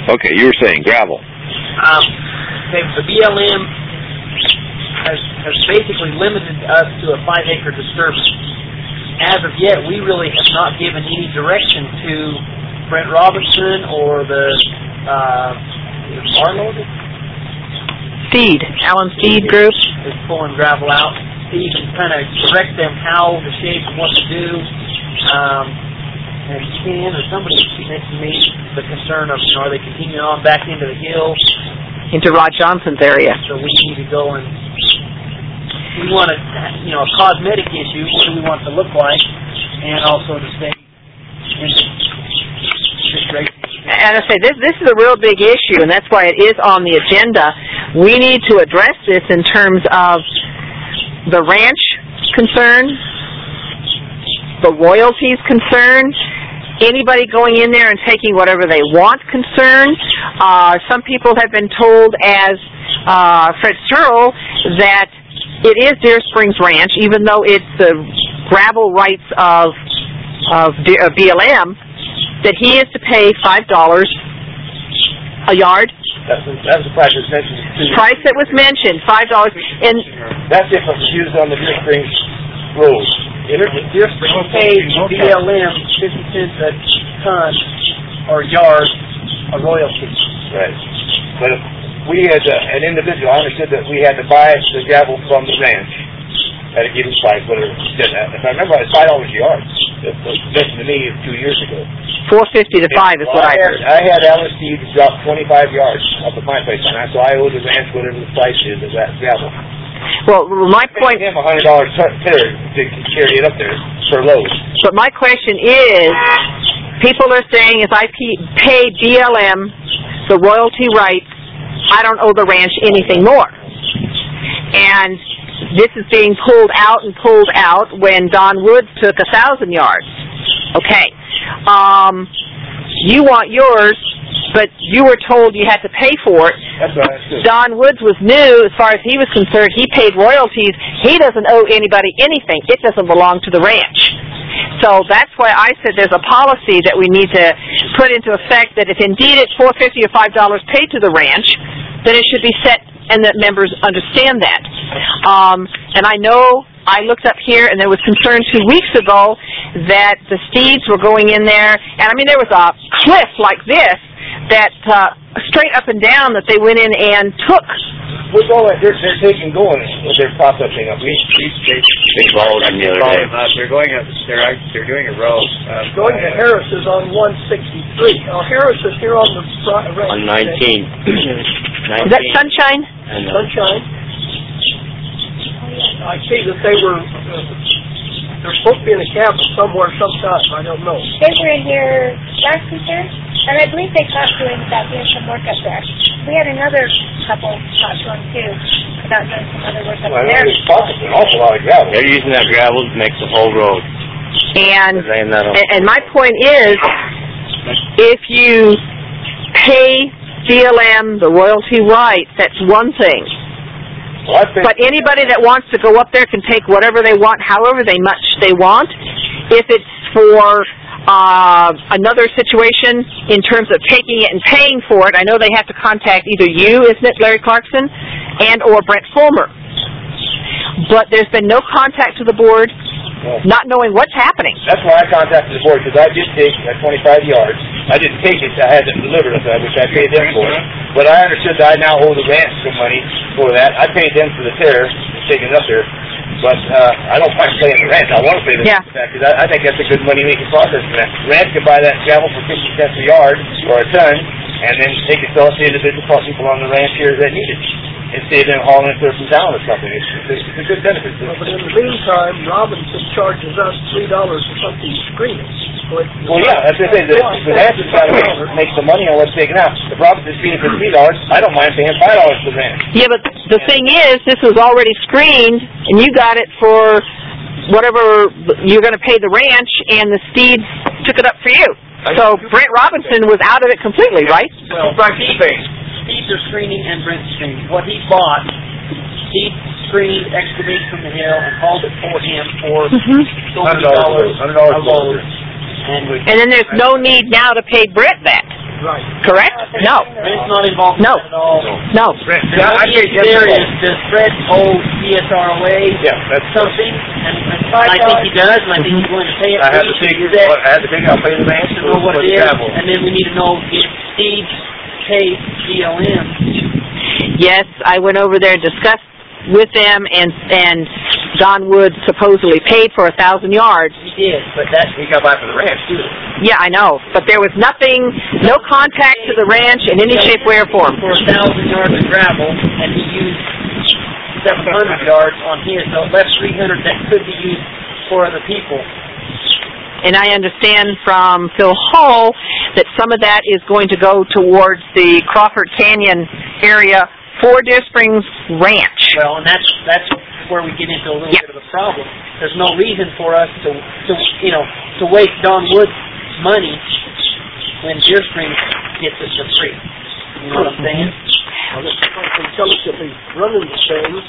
Okay, you were saying gravel. The BLM has basically limited us to a 5-acre disturbance. As of yet, we really have not given any direction to Brent Robinson or the Arnold? Alan Steed Group. Is pulling gravel out. You can kind of direct them how to shape and what to do. And Ken or somebody mentioned me the concern of, are they continuing on back into the hills? Into Rod Johnson's area. So we need to go and we want a cosmetic issue. What do we want it to look like? And also to stay in this great. And I say this is a real big issue, and that's why it is on the agenda. We need to address this in terms of the ranch concern, the royalties concern, anybody going in there and taking whatever they want concern. Some people have been told, as Fred Searle, that it is Deer Springs Ranch, even though it's the gravel rights of BLM, that he is to pay $5 a yard. That's the price that was mentioned. Price that was mentioned, $5. And that's if it was used on the Deer Springs Road. Deer Springs pays BLM 50 cents a ton or yard of royalty. Right. But if we as an individual, I understood that we had to buy the gravel from the ranch at a given price, whatever it did that. If I remember, it's $5 a yard. It was mentioned to me 2 years ago. $4.50 to $5 is what I heard. I had Alan Steed drop 25 yards up at my place, and so I owe the ranch whatever the price is of that gravel. Well, my point. I paid him $100 to carry it up there per load. But my question is, people are saying if I pay BLM the royalty rights, I don't owe the ranch anything more. And this is being pulled out when Don Woods took 1,000 yards. Okay. You want yours, but you were told you had to pay for it. That's right. Don Woods was new as far as he was concerned. He paid royalties. He doesn't owe anybody anything. It doesn't belong to the ranch. So that's why I said there's a policy that we need to put into effect that if indeed it's $4.50 or $5 paid to the ranch, then it should be set and that members understand that. And I know I looked up here and there was concern 2 weeks ago that the Steeds were going in there, and I mean there was a cliff like this that straight up and down that they went in and took. With all that dirt they're taking going with their processing up, They rolled on the other day. They're going up. They're doing a road. Going to Harris is on 163. Now Harris is here on the front. On 19. Is that Sunshine? Sunshine. I see that they were. They're supposed to be in a cabin somewhere, sometime. I don't know. They were in here last weekend, and I believe they talked to him about doing some work up there. We had another couple talk to him too about doing some other work up there. It's an awful lot of gravel. They're using that gravel to make the whole road. And my point is, if you pay BLM the royalty rights, that's one thing. Well, but anybody that wants to go up there can take whatever they want, however much they want. If it's for another situation in terms of taking it and paying for it, I know they have to contact either you, isn't it, Larry Clarkson, and or Brent Fulmer. But there's been no contact to the board, not knowing what's happening. That's why I contacted the board, because I did take 25 yards. I didn't take it, I had it delivered, which I paid them for. But I understood that I now owe the ranch some money for that. I paid them for the tear, taking it up there. But I don't mind paying the ranch. I want to pay the ranch for that, because I think that's a good money-making process for that. Ranch can buy that gravel for 50 cents a yard or a ton, and then they can sell it to individual people on the ranch here that need it, instead of them hauling it to from town or something. It's a good benefit. But in the meantime, Robinson charges us $3 for something screening. Well, yeah, that's what I say. The ranch has got to make the money on what's taken out. If Robinson's screening for $3, I don't mind paying $5 for the ranch. Yeah, but the thing is, this was already screened, and you got it for whatever you're going to pay the ranch, and the Steeds took it up for you. So Brent Robinson was out of it completely, right? Well, Steeds are screening and Brent's screening. What he bought, he screened, excavated from the hill, and hauled it for him for $100 a load. $100 And then there's no need now to pay Brent that. Right. Correct? No. Brent's not involved in No. that at all. No. The only issue there is, does Fred owe CSROA Yeah, that's something? And I think he does, and I think he's going to pay it. I had to figure. I had to figure. I'll pay the ranch To know what for it the is, gravel. and then we need to know if Steve paid BLM. Yes, I went over there and discussed with them, and Don Wood supposedly paid for 1,000 yards. He did, but that He got by for the ranch too. Yeah, I know, but there was nothing, no contact to the ranch in any shape, way, or form. for 1,000 yards of gravel, and he used 700 yards on his, so it left 300 that could be used for other people. And I understand from Phil Hull that some of that is going to go towards the Crawford Canyon area for Deer Springs Ranch. Well, and that's where we get into a little bit of a problem. There's no reason for us to waste Don Wood's money when Deer Springs gets it for free. You know what I'm saying? Well, they tell us if he's running the things,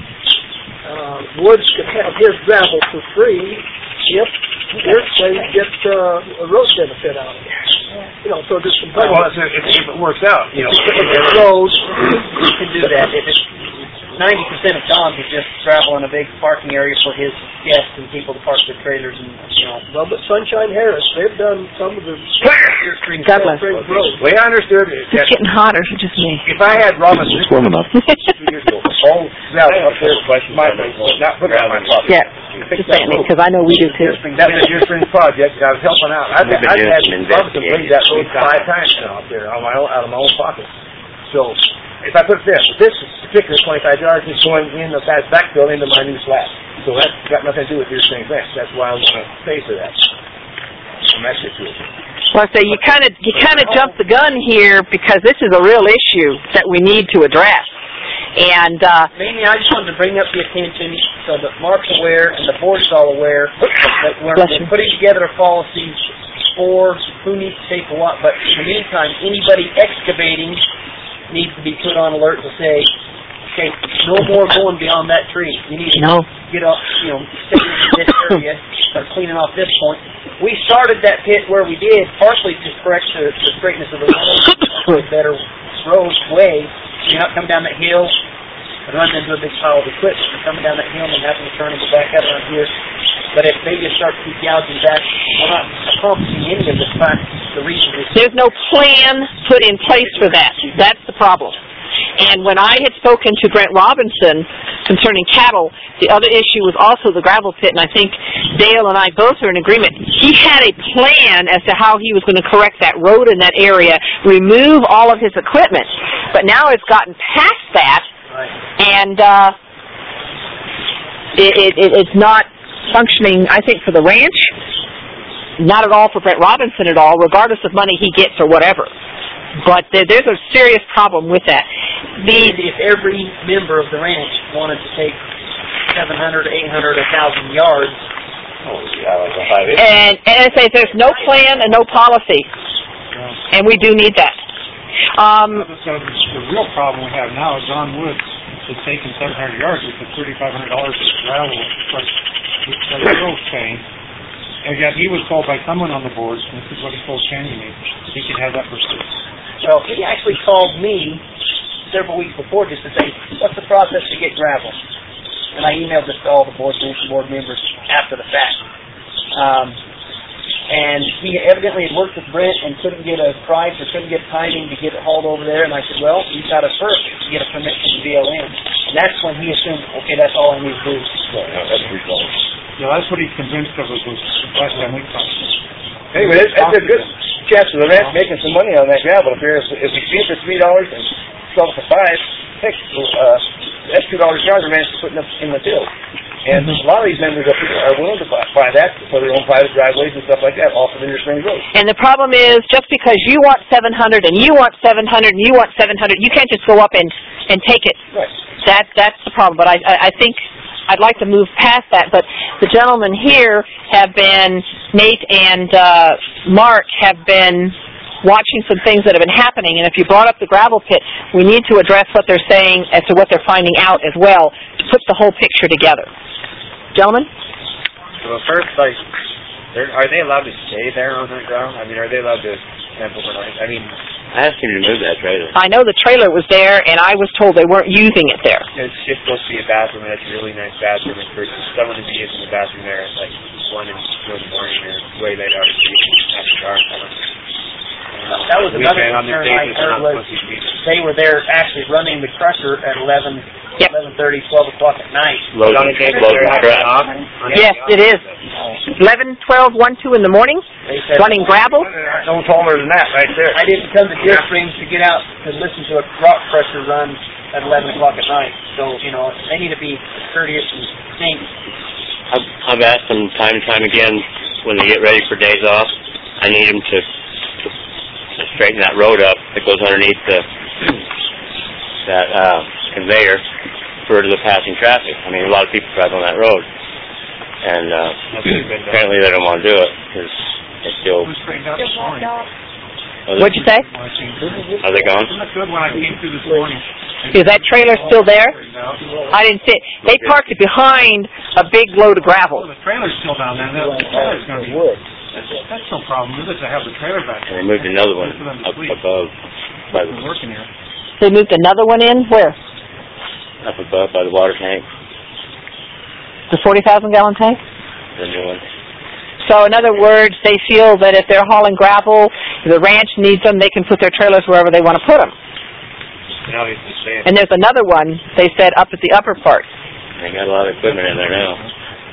Woods could have his gravel for free if Deer Springs gets a road benefit out of it. You know, so there's some Well, if it works out, you know. roads. You can do that. If it's 90% of Don's is just gravel in a big parking area for his guests and people to park their trailers and, Well, but Sunshine Harris, they've done some of the Deer Springs Douglas. Springs roads. The way I understood it, It's getting hotter, just me. if I had Robinson warming up. 2 years ago, all gravel up there, my place, not put on my property. Yeah, just saying it, because I know we do too. That's a Deer Springs project. I was helping out. I've We've been had doing some Robinson blade that road 5 times now up there on my own, out of my own pocket. So if I put this particular 25 yards is going in the backfill into my new slab. So that's got nothing to do with Deer Springs Ranch. That's why I want to pay for that. I'm actually to it. Well, I say you kind of jumped the gun here because this is a real issue that we need to address. And Mainly, I just wanted to bring up the attention so that Mark's aware and the board's all aware that we're putting together a policy for who needs to pay for what. But in the meantime, anybody excavating needs to be put on alert to say, okay, no more going beyond that tree. You need to get up, stay in this area, start cleaning off this point. We started that pit where we did, partially to correct the straightness of the road, for a better road way. You're not coming down that hill and running into a big pile of equipment. You're coming down that hill and having to turn and go back out around here. But if they just start to keep gouging back, we're not accomplishing any of this fact. The reason is there's no plan put in place for that. That's the problem. And when I had spoken to Brent Robinson concerning cattle, the other issue was also the gravel pit, and I think Dale and I both are in agreement. He had a plan as to how he was going to correct that road in that area, remove all of his equipment. But now it's gotten past that, and it's not functioning, I think, for the ranch, not at all for Brent Robinson at all, regardless of money he gets or whatever. But there's a serious problem with that. If every member of the ranch wanted to take 700, 800, 1,000 yards, and I say there's no plan and no policy, and we do need that. So the real problem we have now is Don Woods is taking 700 yards with the $3,500 of gravel plus the road chain. And yet he was told by someone on the board, and this is what he told Shannon me, he could have that for free. well, he actually called me several weeks before just to say, what's the process to get gravel? And I emailed this to all the board members after the fact. And he evidently had worked with Brent and couldn't get a price or couldn't get timing to get it hauled over there. And I said, well, you've got to first get a permit from the BLM. And that's when he assumed, okay, that's all I need to do. Yeah, that's what he's convinced of was last time we talked. Anyway, that's a good chance for the ranch making some money on that gravel up here. If we see it for $3 and sell it for $5, heck, that's $2 a yard the ranch is putting up in the field. And a lot of these members up here are willing to buy that for their own private driveways and stuff like that off of Deer Springs Road. And the problem is, just because you want 700 and you want 700 and you want 700, you can't just go up and take it. Right. That's the problem. But I think I'd like to move past that. But the gentlemen here have been, Nate and Mark have been watching some things that have been happening. And if you brought up the gravel pit, we need to address what they're saying as to what they're finding out as well to put the whole picture together. Gentlemen? Well, first, are they allowed to stay there on that ground? I mean, are they allowed to example, but I mean, I asked him to move that trailer. I know the trailer was there, and I was told they weren't using it there. it's just supposed to be a bathroom, and it's a really nice bathroom, and for someone to be using the bathroom there at like 1 and 2 in the morning or way late hours after dark, I don't know. That was another on their concern I days, heard not was supposed to be. they were there actually running the crusher at 11, Yep. 11:30, 12 o'clock at night. Loading crap. Yes, it is. 11, 12, 1, 2 in the morning, They said, running gravel. No taller than that right there. I didn't come to Deer Springs to get out to listen to a rock crusher run at 11 o'clock at night. So, you know, they need to be courteous and think. I've asked them time and time again when they get ready for days off. I need them to straighten that road up that goes underneath that conveyor for the passing traffic. I mean, a lot of people drive on that road, and apparently they don't want to do it because they still. It was straightened out this morning. What'd you say? Are they gone? Isn't that good when I came through this morning? Is that trailer still there? I didn't see it. They parked it behind a big load of gravel. Well, the trailer's still down there. The trailer's going to be wood. That's no problem, is it, to have the trailer back And there? they moved another one up above by the, Working here. They moved another one in? Where? up above by the water tank, The 40,000-gallon tank? the new one. So in other words, they feel that if they're hauling gravel, if the ranch needs them, they can put their trailers wherever they want to put them. And there's another one, they said, up at the upper part. They got a lot of equipment in there now.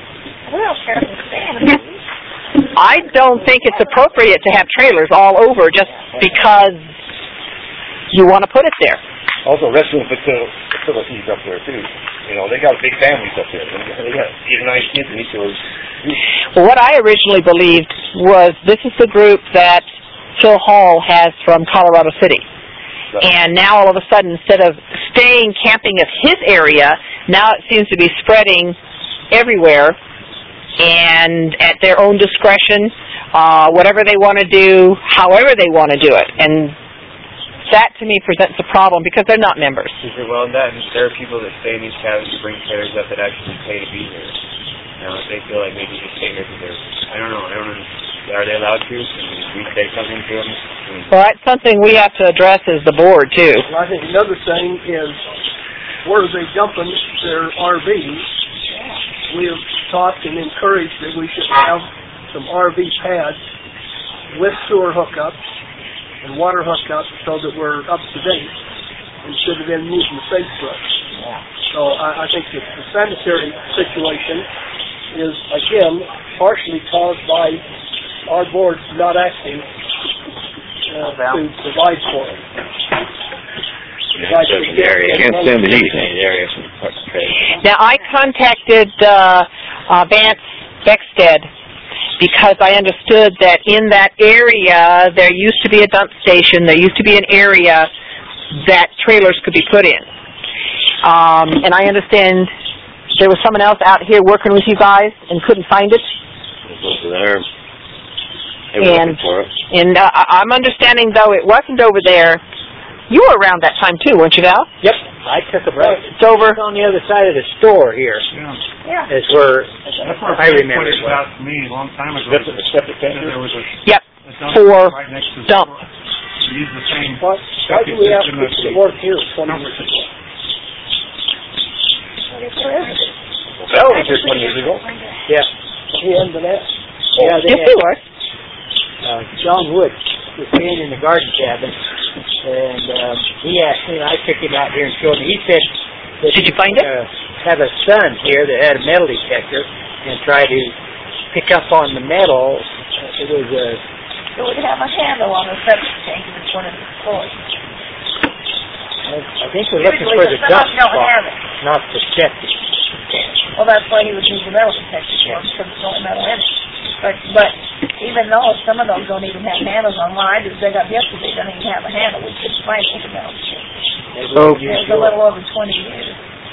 I don't think it's appropriate to have trailers all over just because you want to put it there. Also, restroom facilities up there too. You know, they got big families up there. They got 8 or 9 kids in each of those. Well, what I originally believed was this is the group that Phil Hall has from Colorado City. And now all of a sudden, instead of staying camping at his area, now it seems to be spreading everywhere and at their own discretion, whatever they want to do, however they want to do it. And that to me presents a problem because they're not members. Well, there are people that stay in these cabins to bring trailers up that actually pay to be here. You know, if they feel like maybe they stay here because I don't know. Are they allowed to? Can we say something to them? Well, that's something we have to address as the board, too. Well, I think another thing is where are they dumping their RVs? We have talked and encouraged that we should have some RV pads with sewer hookups and water hookups so that we're up to date instead of them using the sagebrush. So I think that the sanitary situation is, again, partially caused by our board not acting to provide for it. Can't stand the heat. Now, I contacted Vance Beckstead because I understood that in that area there used to be a dump station, there used to be an area that trailers could be put in. And I understand there was someone else out here working with you guys and couldn't find it. And I'm understanding, though, it wasn't over there. You were around that time, too, weren't you, Val? Yep. I took a break. It's over. It's on the other side of the store here. Yeah. Is where I remember. It was out to me a long time ago. There was a Yep. dump For right next to the dump. store. We used the same Why do we have to work here 20 years ago? That was just 20 years ago. Yeah. He hadn't been asked. Yeah, they Yes, had, they were. John Wood was staying in the garden cabin, and he asked me, and I took him out here and showed him. He said that Did you find it? Have a son here that had a metal detector and try to pick up on the metal. It was a... It would have a handle on the septic tank if it's one of the stores. I think we're looking for the dump spot, not the septic. Well, that's why he would use the metal detector for, because it's only metal in it. But even though some of those don't even have handles on mine, I just dug up yesterday, they don't even have a handle. We couldn't find it with a metal detector. It's a little over 20 years.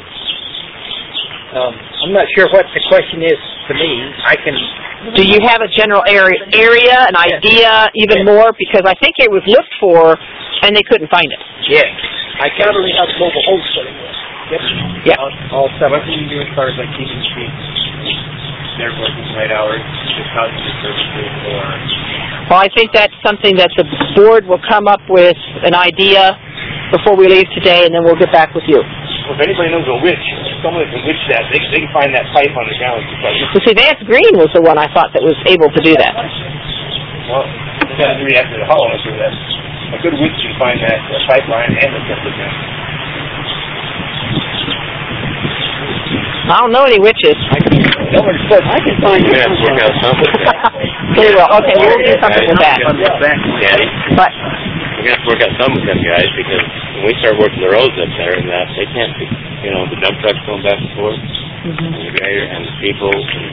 I'm not sure what the question is to me. I can... Do you have a general area, an idea, even more? Because I think it was looked for, and they couldn't find it. Yes. I currently have mobile home setting there. Yep. All seven. What can you do as far as like keeping streets? Their working late hours, just housing the services, or Well, I think that's something that the board will come up with an idea before we leave today, and then we'll get back with you. Well, if anybody knows a witch, someone that can witch that, they can find that pipe on the ground. Well, see, Vance Green was the one I thought that was able to do that. Well, they got to do it after the hollow, so that a good witch can find that pipeline and the septic tank. I don't know any witches. I can find you. We're going to work out something. Very well. Okay, we'll do something with that. Daddy. But we're going to have to work out something with them guys, because when we start working the roads up there and that, they can't be, you know, the dump trucks going back and forth, and the grader and the people.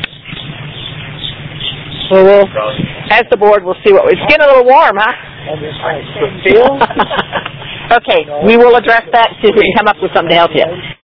well, as the board, we'll see what it's getting a little warm, huh? Okay, we will address that, see if we can come up with something to help you.